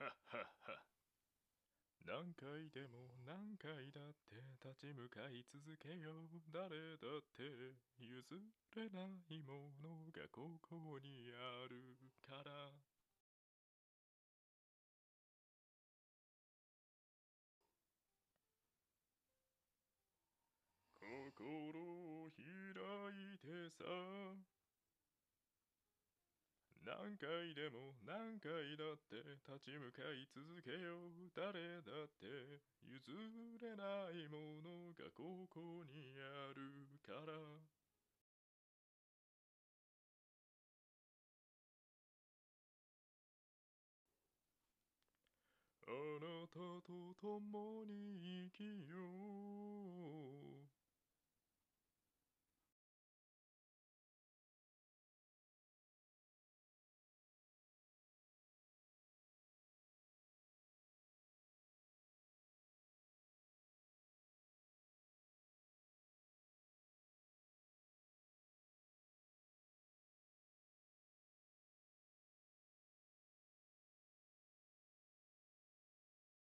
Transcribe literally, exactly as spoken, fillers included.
ははは。何回でも何回だって立ち向かい続けよう。誰だって譲れないものがここにあるから。心を開いてさ。何回でも何回だって立ち向かい続けよう。誰だって譲れないものがここにあるから。あなたと共に生きよう。